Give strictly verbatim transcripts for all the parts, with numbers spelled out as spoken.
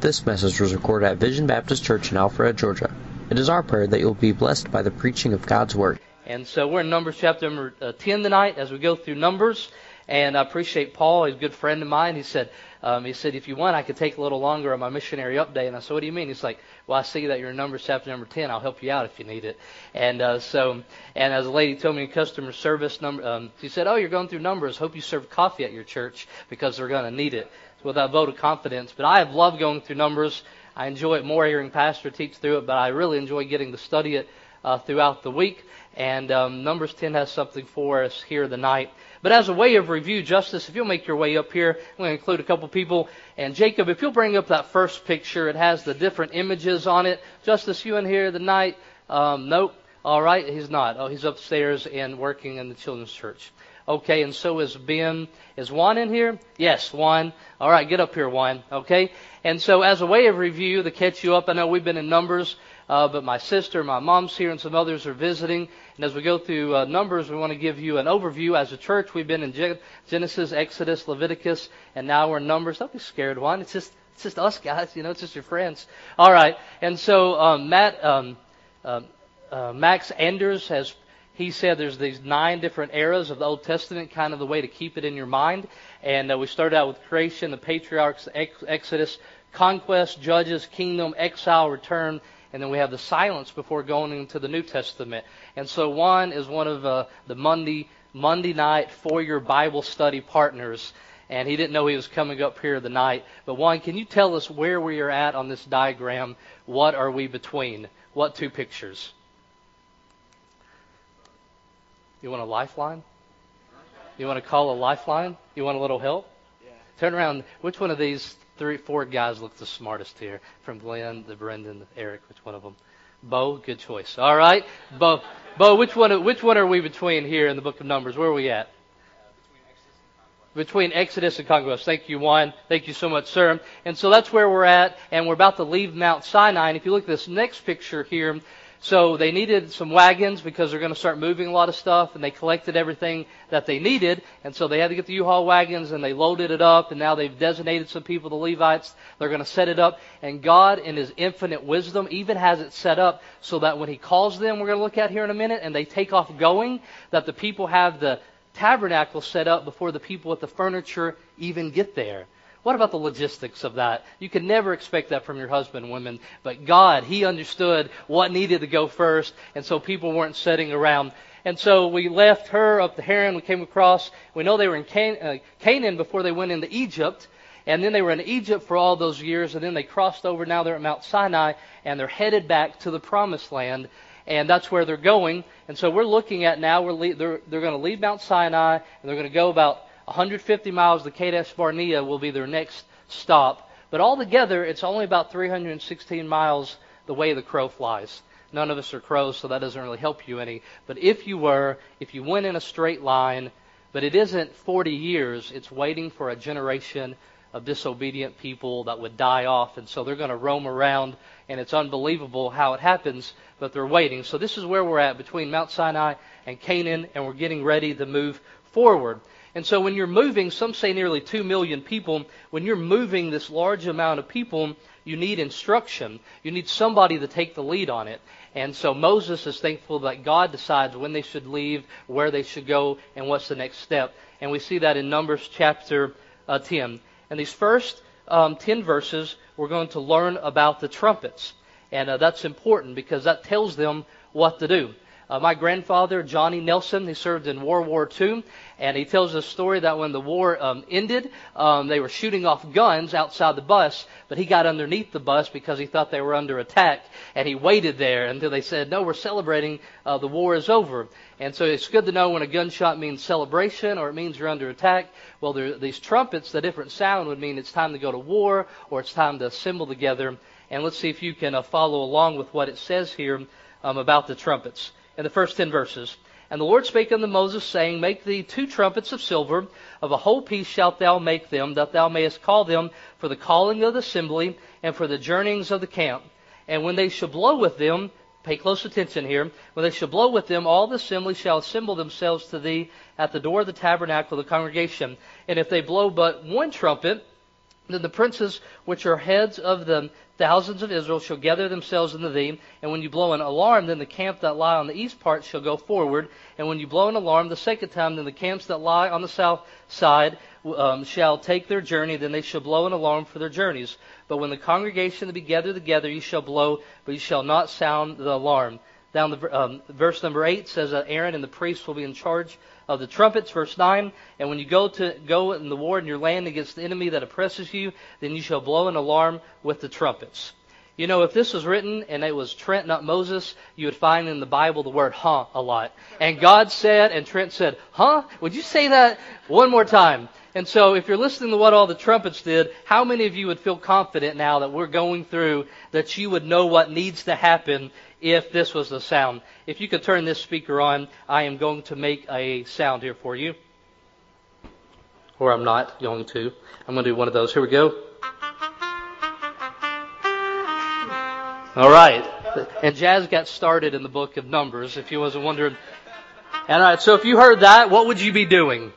This message was recorded at Vision Baptist Church in Alpharetta, Georgia. It is our prayer that you'll be blessed by the preaching of God's Word. And so we're in Numbers chapter number uh, ten tonight as we go through Numbers. And I appreciate Paul. He's a good friend of mine. He said, um, he said, if you want, I could take a little longer on my missionary update. And I said, what do you mean? He's like, well, I see that you're in Numbers chapter number ten. I'll help you out if you need it. And uh, so, and as a lady told me in customer service, number, um, she said, oh, you're going through Numbers. Hope you serve coffee at your church because they're going to need it. So with that vote of confidence. But I have loved going through Numbers. I enjoy it more hearing Pastor teach through it, but I really enjoy getting to study it uh, throughout the week. And um, Numbers ten has something for us here tonight. But as a way of review, Justice, if you'll make your way up here, I'm going to include a couple people. And Jacob, if you'll bring up that first picture, it has the different images on it. Justice, you in here tonight? Um, nope. All right, he's not. Oh, he's upstairs and working in the children's church. Okay, and so is Ben. Is Juan in here? Yes, Juan. All right, get up here, Juan. Okay? And so as a way of review, to catch you up, I know we've been in Numbers, uh, but my sister, my mom's here, and some others are visiting. And as we go through uh, Numbers, we want to give you an overview. As a church, we've been in Ge- Genesis, Exodus, Leviticus, and now we're in Numbers. Don't be scared, Juan. It's just it's just us guys, you know, it's just your friends. All right. And so um, Matt, um, uh, uh, Max Anders has... He said there's these nine different eras of the Old Testament, kind of the way to keep it in your mind. And uh, we started out with creation, the patriarchs, ex- Exodus, conquest, judges, kingdom, exile, return, and then we have the silence before going into the New Testament. And so Juan is one of uh, the Monday Monday night four-year Bible study partners, and he didn't know he was coming up here tonight. But Juan, can you tell us where we are at on this diagram? What are we between? What two pictures? You want a lifeline? You want to call a lifeline? You want a little help? Yeah. Turn around. Which one of these three, four guys look the smartest here? From Glenn, to Brendan, to Eric. Which one of them? Bo, good choice. All right, Bo. Bo, which one? Which one are we between here in the Book of Numbers? Where are we at? Uh, between Exodus and Conquest. Thank you, Juan. Thank you so much, sir. And so that's where we're at, and we're about to leave Mount Sinai. And if you look at this next picture here. So they needed some wagons because they're going to start moving a lot of stuff, and they collected everything that they needed. And so they had to get the U-Haul wagons, and they loaded it up, and now they've designated some people, the Levites. They're going to set it up. And God, in His infinite wisdom, even has it set up so that when He calls them, we're going to look at here in a minute, and they take off going, that the people have the tabernacle set up before the people with the furniture even get there. What about the logistics of that? You can never expect that from your husband, women. But God, He understood what needed to go first, and so people weren't sitting around. And so we left her up the Haran. We came across. We know they were in Can- uh, Canaan before they went into Egypt. And then they were in Egypt for all those years, and then they crossed over. Now they're at Mount Sinai, and they're headed back to the Promised Land. And that's where they're going. And so we're looking at now, we're le- they're, they're going to leave Mount Sinai, and they're going to go about one hundred fifty miles to Kadesh Barnea will be their next stop. But altogether, it's only about three hundred sixteen miles the way the crow flies. None of us are crows, so that doesn't really help you any. But if you were, if you went in a straight line, but it isn't forty years, it's waiting for a generation of disobedient people that would die off. And so they're going to roam around, and it's unbelievable how it happens, but they're waiting. So this is where we're at between Mount Sinai and Canaan, and we're getting ready to move forward. And so when you're moving, some say nearly two million people, when you're moving this large amount of people, you need instruction. You need somebody to take the lead on it. And so Moses is thankful that God decides when they should leave, where they should go, and what's the next step. And we see that in Numbers chapter uh, ten. And these first um, ten verses, we're going to learn about the trumpets. And uh, that's important because that tells them what to do. Uh, my grandfather, Johnny Nelson, he served in World War Two, and he tells a story that when the war um, ended, um, they were shooting off guns outside the bus, but he got underneath the bus because he thought they were under attack, and he waited there until they said, no, we're celebrating, uh, the war is over. And so it's good to know when a gunshot means celebration or it means you're under attack. Well, there, these trumpets, the different sound would mean it's time to go to war or it's time to assemble together. And let's see if you can uh, follow along with what it says here um, about the trumpets. In the first ten verses. And the Lord spake unto Moses, saying, Make thee two trumpets of silver, of a whole piece shalt thou make them, that thou mayest call them for the calling of the assembly, and for the journeyings of the camp. And when they shall blow with them, pay close attention here, when they shall blow with them, all the assembly shall assemble themselves to thee at the door of the tabernacle of the congregation. And if they blow but one trumpet, Then the princes which are heads of the thousands of Israel shall gather themselves unto thee, and when you blow an alarm, then the camp that lie on the east part shall go forward, and when you blow an alarm the second time, then the camps that lie on the south side um, shall take their journey, then they shall blow an alarm for their journeys. But when the congregation be gathered together, you shall blow, but you shall not sound the alarm. Down the um, verse number eight says that Aaron and the priests will be in charge of the trumpets. Verse nine, and when you go to go in the war in your land against the enemy that oppresses you, then you shall blow an alarm with the trumpets. You know, if this was written and it was Trent, not Moses, you would find in the Bible the word huh a lot. And God said, and Trent said, huh? Would you say that one more time? And so if you're listening to what all the trumpets did, how many of you would feel confident now that we're going through that you would know what needs to happen if this was the sound? If you could turn this speaker on, I am going to make a sound here for you. Or I'm not going to. I'm going to do one of those. Here we go. All right. And Jazz got started in the book of Numbers, if you wasn't wondering. And all right, so if you heard that, what would you be doing?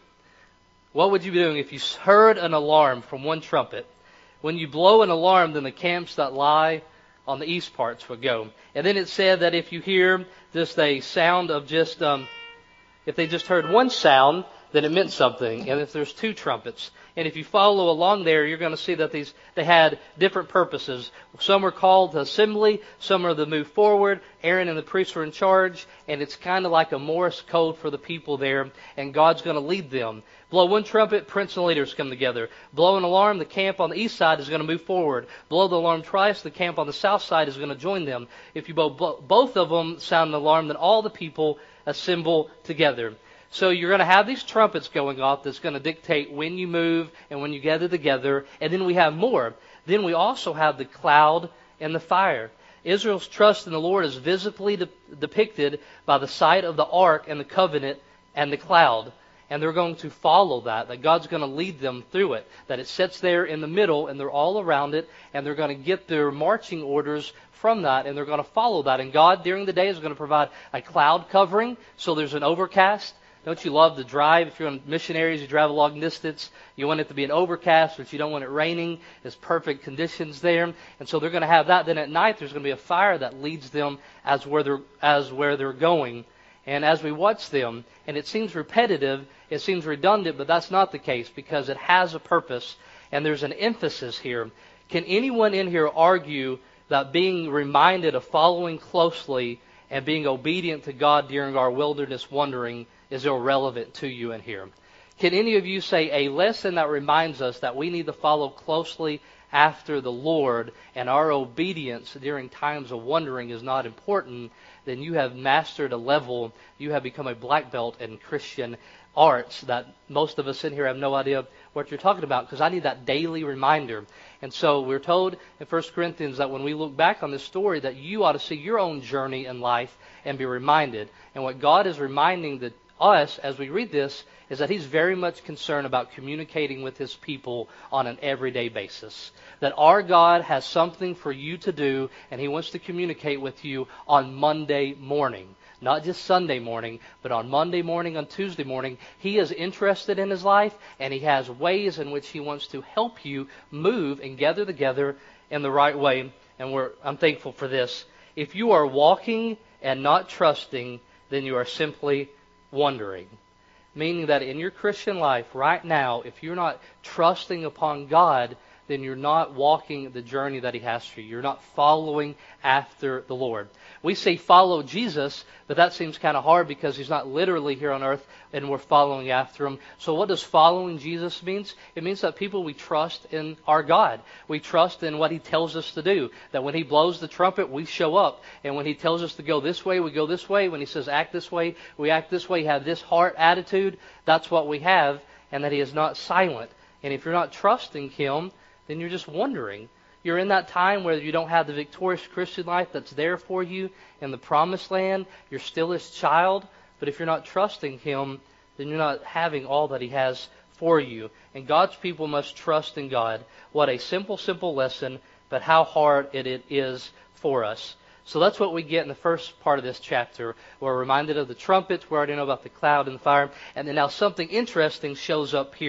What would you be doing if you heard an alarm from one trumpet? When you blow an alarm, then the camps that lie on the east parts would go. And then it said that if you hear just a sound of just, um, if they just heard one sound, then it meant something. And if there's two trumpets, and if you follow along there, you're going to see that these they had different purposes. Some were called to assembly, some are to move forward. Aaron and the priests were in charge, and it's kind of like a Morse code for the people there, and God's going to lead them. Blow one trumpet, prince and leaders come together. Blow an alarm, the camp on the east side is going to move forward. Blow the alarm twice, the camp on the south side is going to join them. If you blow both of them sound an alarm, then all the people assemble together. So you're going to have these trumpets going off that's going to dictate when you move and when you gather together. And then we have more. Then we also have the cloud and the fire. Israel's trust in the Lord is visibly de- depicted by the sight of the ark and the covenant and the cloud. And they're going to follow that, that God's going to lead them through it, that it sits there in the middle and they're all around it, and they're going to get their marching orders from that, and they're going to follow that. And God, during the day, is going to provide a cloud covering, so there's an overcast. Don't you love to drive? If you're on missionaries, you drive a long distance, you want it to be an overcast, but you don't want it raining. There's perfect conditions there. And so they're going to have that. Then at night, there's going to be a fire that leads them as where they're, as where they're going. And as we watch them, and it seems repetitive, it seems redundant, but that's not the case because it has a purpose, and there's an emphasis here. Can anyone in here argue that being reminded of following closely and being obedient to God during our wilderness wandering is irrelevant to you in here? Can any of you say a lesson that reminds us that we need to follow closely after the Lord and our obedience during times of wandering is not important? Then you have mastered a level, you have become a black belt in Christian arts that most of us in here have no idea what you're talking about, because I need that daily reminder. And so we're told in First Corinthians that when we look back on this story that you ought to see your own journey in life and be reminded. And what God is reminding the, us as we read this is that He's very much concerned about communicating with His people on an everyday basis. That our God has something for you to do, and He wants to communicate with you on Monday morning. Not just Sunday morning, but on Monday morning, on Tuesday morning. He is interested in His life, and He has ways in which He wants to help you move and gather together in the right way. And we're, I'm thankful for this. If you are walking and not trusting, then you are simply wandering. Meaning that in your Christian life right now, if you're not trusting upon God, then you're not walking the journey that He has for you. You're not following after the Lord. We say follow Jesus, but that seems kind of hard because He's not literally here on earth and we're following after Him. So what does following Jesus mean? It means that people, we trust in our God. We trust in what He tells us to do. That when He blows the trumpet, we show up. And when He tells us to go this way, we go this way. When He says act this way, we act this way. Have this heart attitude. That's what we have. And that He is not silent. And if you're not trusting Him, then you're just wondering. You're in that time where you don't have the victorious Christian life that's there for you in the promised land. You're still His child. But if you're not trusting Him, then you're not having all that He has for you. And God's people must trust in God. What a simple, simple lesson, but how hard it, it is for us. So that's what we get in the first part of this chapter. We're reminded of the trumpets. We already know about the cloud and the fire. And then now something interesting shows up here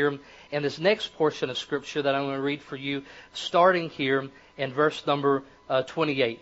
and this next portion of Scripture that I'm going to read for you, starting here in verse number uh, twenty-eight.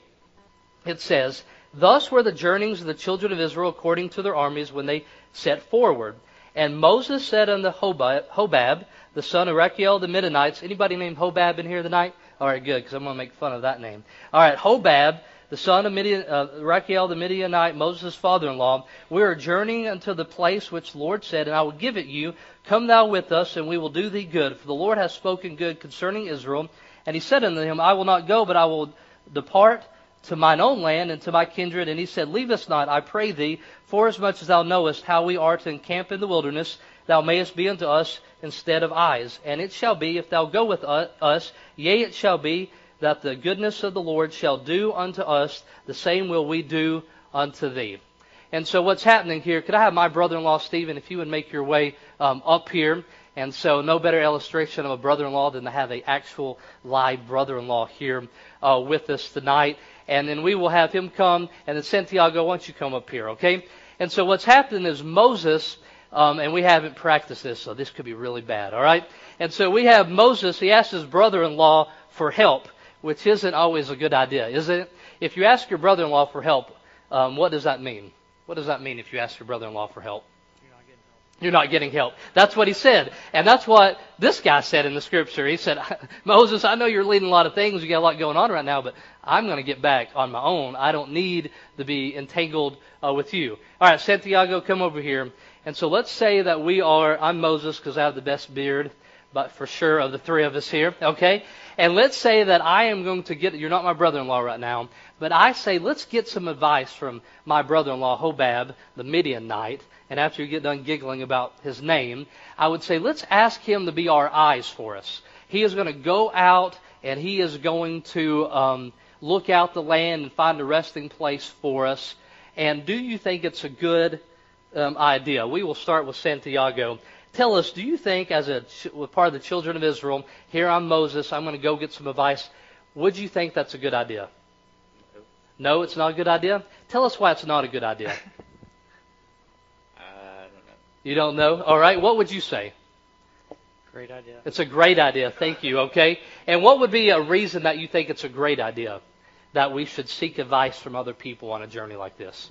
It says, "Thus were the journeyings of the children of Israel according to their armies when they set forward. And Moses said unto Hobab, Hobab the son of Rachiel the Midianites," anybody named Hobab in here tonight? All right, good, because I'm going to make fun of that name. All right, Hobab, the son of Midian, uh, Rachiel the Midianite, Moses' father-in-law, "we are journeying unto the place which the Lord said, and I will give it you. Come thou with us, and we will do thee good. For the Lord hath spoken good concerning Israel. And he said unto him, I will not go, but I will depart to mine own land and to my kindred. And he said, Leave us not, I pray thee, forasmuch as thou knowest how we are to encamp in the wilderness, thou mayest be unto us instead of eyes. And it shall be, if thou go with us, yea, it shall be, that the goodness of the Lord shall do unto us, the same will we do unto thee." And so what's happening here, could I have my brother-in-law, Stephen, if you would make your way um, up here. And so no better illustration of a brother-in-law than to have an actual live brother-in-law here uh, with us tonight. And then we will have him come, and then Santiago, why don't you come up here, okay? And so what's happening is Moses, um, and we haven't practiced this, so this could be really bad, all right? And so we have Moses, he asked his brother-in-law for help, which isn't always a good idea, is it? If you ask your brother-in-law for help, um, what does that mean? What does that mean if you ask your brother-in-law for help? You're not getting help. That's what he said. And that's what this guy said in the Scripture. He said, Moses, I know you're leading a lot of things. You got a lot going on right now, but I'm going to get back on my own. I don't need to be entangled uh, with you. All right, Santiago, come over here. And so let's say that we are, I'm Moses because I have the best beard, but for sure of the three of us here, okay? And let's say that I am going to get, you're not my brother-in-law right now, but I say, let's get some advice from my brother-in-law, Hobab, the Midianite. And after you get done giggling about his name, I would say, let's ask him to be our eyes for us. He is going to go out and he is going to um, look out the land and find a resting place for us. And do you think it's a good um, idea? We will start with Santiago. Tell us, do you think as a part of the children of Israel, here I'm Moses, I'm going to go get some advice. Would you think that's a good idea? No, it's not a good idea? Tell us why it's not a good idea. You don't know? All right. What would you say? Great idea. It's a great idea. Thank you. Okay. And what would be a reason that you think it's a great idea that we should seek advice from other people on a journey like this?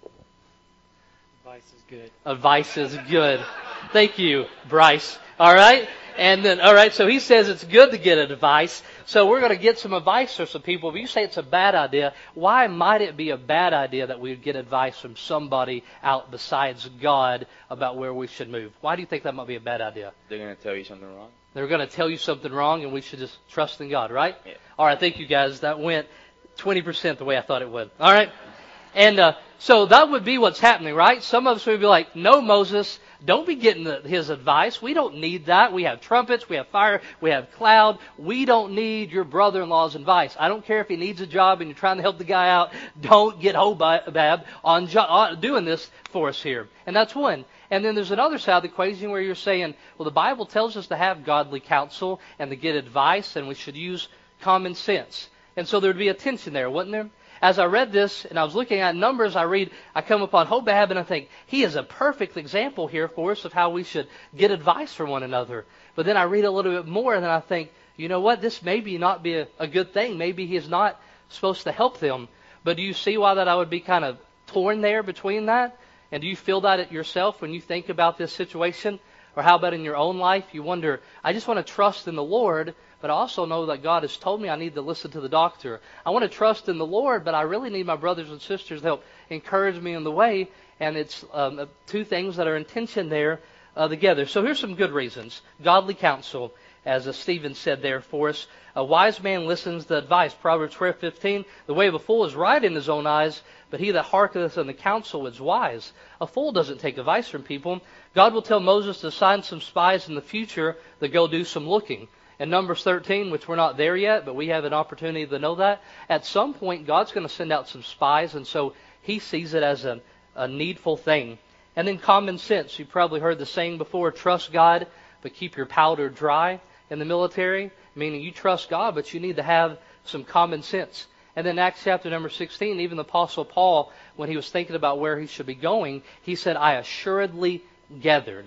Advice is good. Advice is good. Thank you, Bryce. All right. And then, all right, so he says it's good to get advice. So we're going to get some advice from some people. If you say it's a bad idea, why might it be a bad idea that we would get advice from somebody out besides God about where we should move? Why do you think that might be a bad idea? They're going to tell you something wrong. They're going to tell you something wrong, and we should just trust in God, right? Yeah. All right, thank you, guys. That went twenty percent the way I thought it would. All right? And uh, so that would be what's happening, right? Some of us would be like, no, Moses, don't be getting the, his advice. We don't need that. We have trumpets, we have fire, we have cloud. We don't need your brother-in-law's advice. I don't care if he needs a job and you're trying to help the guy out. Don't get Hobab on, jo- on doing this for us here. And that's one. And then there's another side of the equation where you're saying, well, the Bible tells us to have godly counsel and to get advice, and we should use common sense. And so there would be a tension there, wouldn't there? As I read this and I was looking at Numbers, I read, I come upon Hobab and I think, he is a perfect example here for us of how we should get advice from one another. But then I read a little bit more and then I think, you know what, this maybe not be a, a good thing. Maybe he is not supposed to help them. But do you see why that I would be kind of torn there between that? And do you feel that yourself when you think about this situation? Or how about in your own life? You wonder, I just want to trust in the Lord, but I also know that God has told me I need to listen to the doctor. I want to trust in the Lord, but I really need my brothers and sisters to help encourage me in the way. And it's um, two things that are in tension there uh, together. So here's some good reasons. Godly counsel, as uh, Stephen said there for us. A wise man listens to advice. Proverbs twelve fifteen, the way of a fool is right in his own eyes, but he that hearkeneth unto counsel is wise. A fool doesn't take advice from people. God will tell Moses to assign some spies in the future that go do some looking. In Numbers thirteen, which we're not there yet, but we have an opportunity to know that, at some point God's going to send out some spies, and so he sees it as a, a needful thing. And then common sense. You've probably heard the saying before, trust God, but keep your powder dry in the military, meaning you trust God, but you need to have some common sense. And then Acts chapter number sixteen, even the Apostle Paul, when he was thinking about where he should be going, he said, I assuredly gathered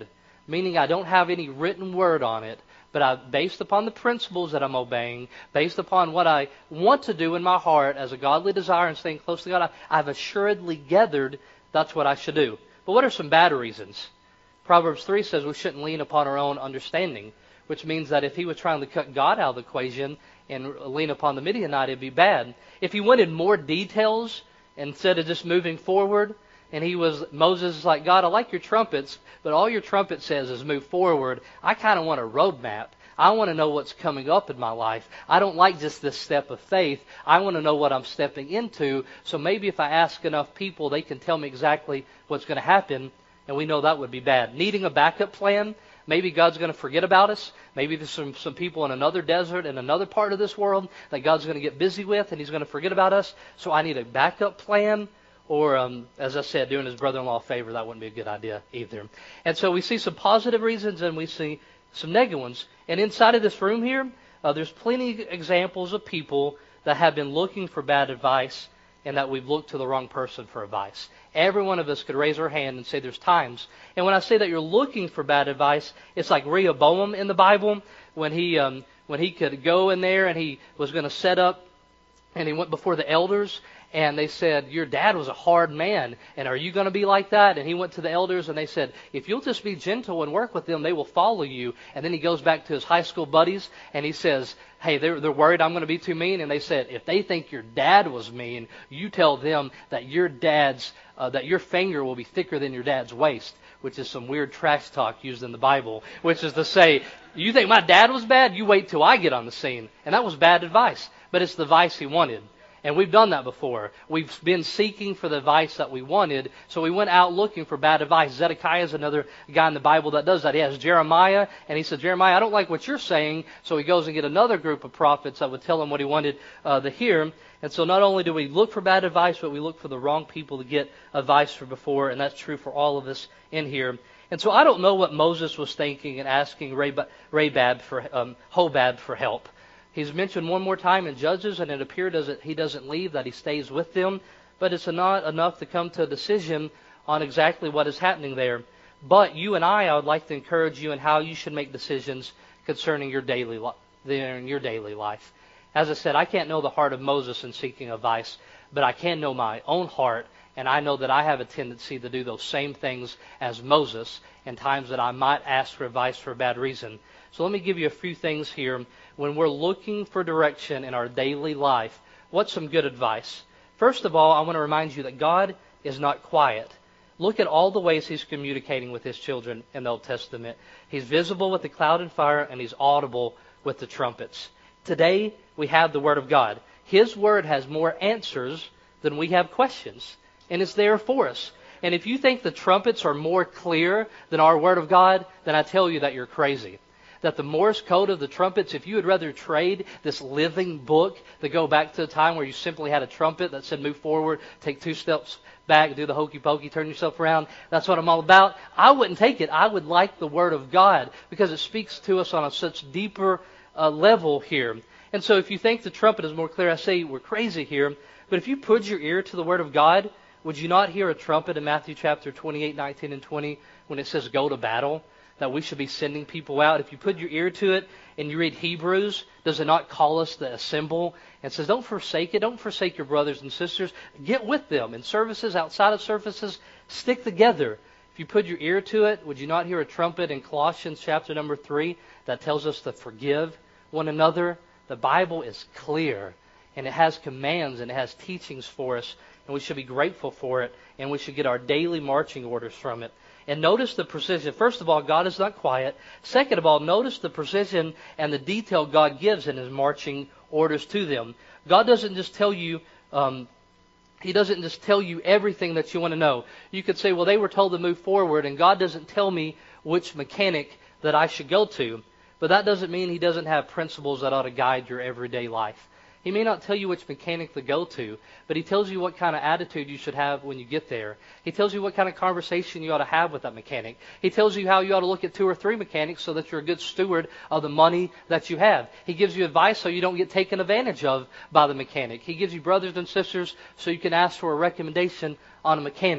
meaning I don't have any written word on it, but I, based upon the principles that I'm obeying, based upon what I want to do in my heart as a godly desire and staying close to God, I, I've assuredly gathered that's what I should do. But what are some bad reasons? Proverbs three says we shouldn't lean upon our own understanding, which means that if he was trying to cut God out of the equation and lean upon the Midianite, it'd be bad. If he wanted more details instead of just moving forward, and he was, Moses is like, God, I like your trumpets, but all your trumpet says is move forward. I kind of want a roadmap. I want to know what's coming up in my life. I don't like just this step of faith. I want to know what I'm stepping into. So maybe if I ask enough people, they can tell me exactly what's going to happen, and we know that would be bad. Needing a backup plan. Maybe God's going to forget about us. Maybe there's some, some people in another desert, in another part of this world that God's going to get busy with, and He's going to forget about us. So I need a backup plan. Or, um, as I said, doing his brother-in-law a favor, that wouldn't be a good idea either. And so we see some positive reasons and we see some negative ones. And inside of this room here, uh, there's plenty of examples of people that have been looking for bad advice and that we've looked to the wrong person for advice. Every one of us could raise our hand and say there's times. And when I say that you're looking for bad advice, it's like Rehoboam in the Bible when he um, when he could go in there and he was going to set up and he went before the elders. And they said, your dad was a hard man, and are you going to be like that? And he went to the elders, and they said, if you'll just be gentle and work with them, they will follow you. And then he goes back to his high school buddies, and he says, hey, they're, they're worried I'm going to be too mean. And they said, if they think your dad was mean, you tell them that your dad's, uh, that your finger will be thicker than your dad's waist, which is some weird trash talk used in the Bible, which is to say, you think my dad was bad? You wait till I get on the scene. And that was bad advice, but it's the advice he wanted. And we've done that before. We've been seeking for the advice that we wanted, so we went out looking for bad advice. Zedekiah is another guy in the Bible that does that. He has Jeremiah, and he said, Jeremiah, I don't like what you're saying, so he goes and get another group of prophets that would tell him what he wanted uh, to hear. And so not only do we look for bad advice, but we look for the wrong people to get advice from before, and that's true for all of us in here. And so I don't know what Moses was thinking and asking Rabab for, um, Hobab for help. He's mentioned one more time in Judges, and it appears that he doesn't leave, that he stays with them. But it's not enough to come to a decision on exactly what is happening there. But you and I, I would like to encourage you in how you should make decisions concerning your daily, li- your daily life. As I said, I can't know the heart of Moses in seeking advice, but I can know my own heart, and I know that I have a tendency to do those same things as Moses in times that I might ask for advice for a bad reason. So let me give you a few things here. When we're looking for direction in our daily life, what's some good advice? First of all, I want to remind you that God is not quiet. Look at all the ways He's communicating with His children in the Old Testament. He's visible with the cloud and fire, and He's audible with the trumpets. Today, we have the Word of God. His Word has more answers than we have questions, and it's there for us. And if you think the trumpets are more clear than our Word of God, then I tell you that you're crazy. That the Morse code of the trumpets, if you would rather trade this living book to go back to a time where you simply had a trumpet that said move forward, take two steps back, do the hokey pokey, turn yourself around, that's what I'm all about, I wouldn't take it. I would like the Word of God because it speaks to us on a such deeper uh, level here. And so if you think the trumpet is more clear, I say we're crazy here. But if you put your ear to the Word of God, would you not hear a trumpet in Matthew chapter twenty-eight, nineteen, and twenty when it says go to battle? That we should be sending people out. If you put your ear to it and you read Hebrews, does it not call us to assemble? And says, don't forsake it. Don't forsake your brothers and sisters. Get with them in services, outside of services. Stick together. If you put your ear to it, would you not hear a trumpet in Colossians chapter number three that tells us to forgive one another? The Bible is clear, and it has commands and it has teachings for us, and we should be grateful for it, and we should get our daily marching orders from it. And notice the precision. First of all, God is not quiet. Second of all, notice the precision and the detail God gives in His marching orders to them. God doesn't just tell you, um, He doesn't just tell you everything that you want to know. You could say, well, they were told to move forward, and God doesn't tell me which mechanic that I should go to. But that doesn't mean He doesn't have principles that ought to guide your everyday life. He may not tell you which mechanic to go to, but He tells you what kind of attitude you should have when you get there. He tells you what kind of conversation you ought to have with that mechanic. He tells you how you ought to look at two or three mechanics so that you're a good steward of the money that you have. He gives you advice so you don't get taken advantage of by the mechanic. He gives you brothers and sisters so you can ask for a recommendation on a mechanic.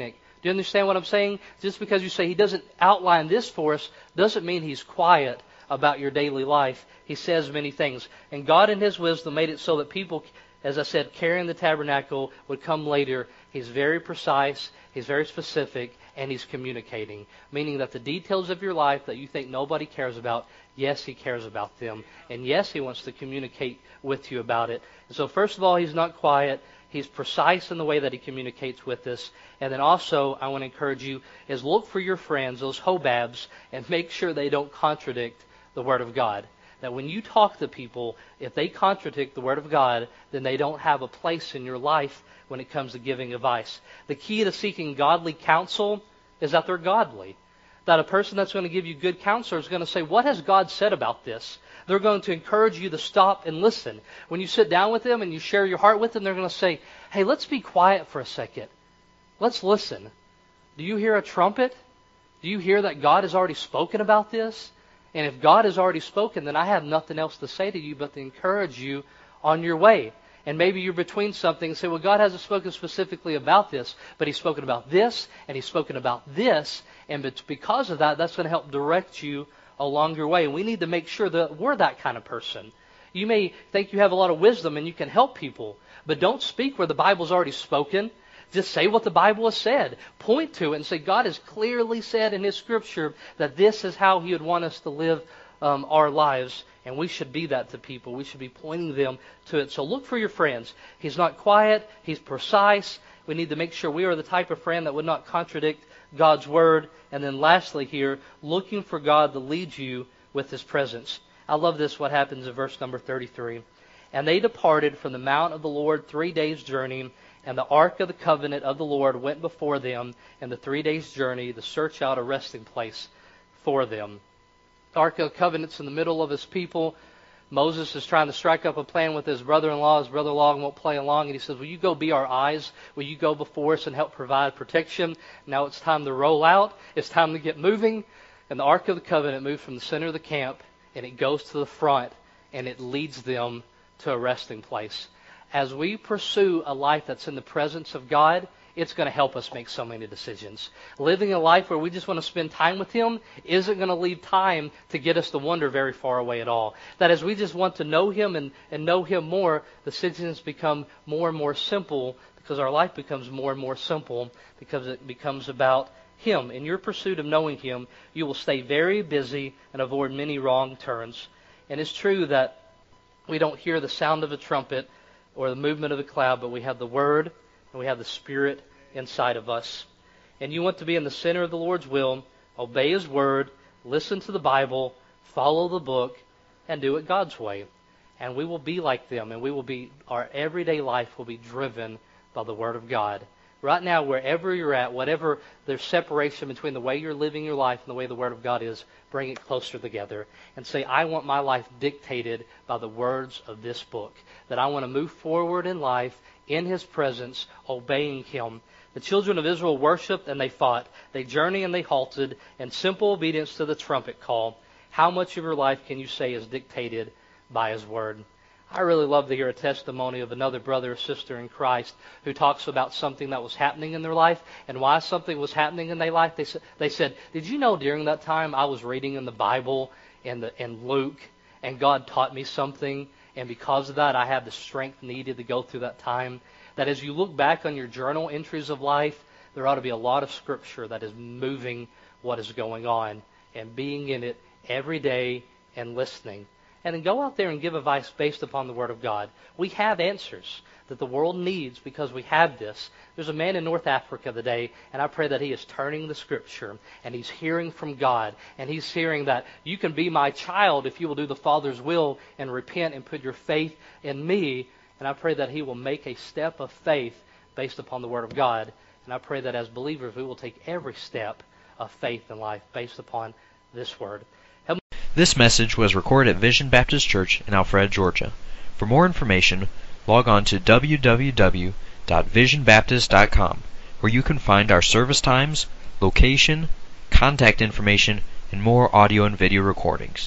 Do you understand what I'm saying? Just because you say he doesn't outline this for us doesn't mean he's quiet about your daily life. He says many things. And God in his wisdom made it so that people, as I said, carrying the tabernacle would come later. He's very precise, he's very specific, and he's communicating. Meaning that the details of your life that you think nobody cares about, yes, he cares about them. And yes, he wants to communicate with you about it. And so first of all, he's not quiet. He's precise in the way that he communicates with us. And then also, I want to encourage you, is look for your friends, those hobabs, and make sure they don't contradict the Word of God. That when you talk to people, if they contradict the Word of God, then they don't have a place in your life when it comes to giving advice. The key to seeking godly counsel is that they're godly. That a person that's going to give you good counsel is going to say, what has God said about this? They're going to encourage you to stop and listen. When you sit down with them and you share your heart with them, they're going to say, hey, let's be quiet for a second. Let's listen. Do you hear a trumpet? Do you hear that God has already spoken about this? And if God has already spoken, then I have nothing else to say to you but to encourage you on your way. And maybe you're between something and say, well, God hasn't spoken specifically about this, but He's spoken about this, and He's spoken about this, and because of that, that's going to help direct you along your way. And we need to make sure that we're that kind of person. You may think you have a lot of wisdom and you can help people, but don't speak where the Bible's already spoken. Just say what the Bible has said. Point to it and say, God has clearly said in His Scripture that this is how He would want us to live um, our lives. And we should be that to people. We should be pointing them to it. So look for your friends. He's not quiet. He's precise. We need to make sure we are the type of friend that would not contradict God's Word. And then lastly here, looking for God to lead you with His presence. I love this, what happens in verse number thirty-three. And they departed from the mount of the Lord three days' journey, and the ark of the covenant of the Lord went before them, and the three days' journey to search out a resting place for them. The ark of the covenant's in the middle of His people. Moses is trying to strike up a plan with his brother-in-law. His brother-in-law won't play along, and he says, will you go be our eyes? Will you go before us and help provide protection? Now it's time to roll out. It's time to get moving. And the ark of the covenant moved from the center of the camp, and it goes to the front, and it leads them to a resting place. As we pursue a life that's in the presence of God, it's going to help us make so many decisions. Living a life where we just want to spend time with Him isn't going to leave time to get us to wander very far away at all. That as we just want to know Him and, and know Him more, decisions become more and more simple because our life becomes more and more simple because it becomes about Him. In your pursuit of knowing Him, you will stay very busy and avoid many wrong turns. And it's true that we don't hear the sound of a trumpet or the movement of a cloud, but we have the Word and we have the Spirit inside of us. And you want to be in the center of the Lord's will, obey His Word, listen to the Bible, follow the book, and do it God's way. And we will be like them, and we will be, our everyday life will be driven by the Word of God. Right now, wherever you're at, whatever there's separation between the way you're living your life and the way the Word of God is, bring it closer together and say, I want my life dictated by the words of this book. That I want to move forward in life in His presence, obeying Him. The children of Israel worshiped and they fought. They journeyed and they halted in simple obedience to the trumpet call. How much of your life can you say is dictated by His Word? I really love to hear a testimony of another brother or sister in Christ who talks about something that was happening in their life and why something was happening in their life. They, they said, did you know during that time I was reading in the Bible and the, in Luke and God taught me something, and because of that I have the strength needed to go through that time? That as you look back on your journal entries of life, there ought to be a lot of Scripture that is moving what is going on and being in it every day and listening. And then go out there and give advice based upon the Word of God. We have answers that the world needs because we have this. There's a man in North Africa today, and I pray that he is turning the Scripture, and he's hearing from God, and he's hearing that you can be my child if you will do the Father's will and repent and put your faith in me. And I pray that he will make a step of faith based upon the Word of God. And I pray that as believers we will take every step of faith in life based upon this Word. This message was recorded at Vision Baptist Church in Alpharetta, Georgia. For more information, log on to w w w dot vision baptist dot com, where you can find our service times, location, contact information, and more audio and video recordings.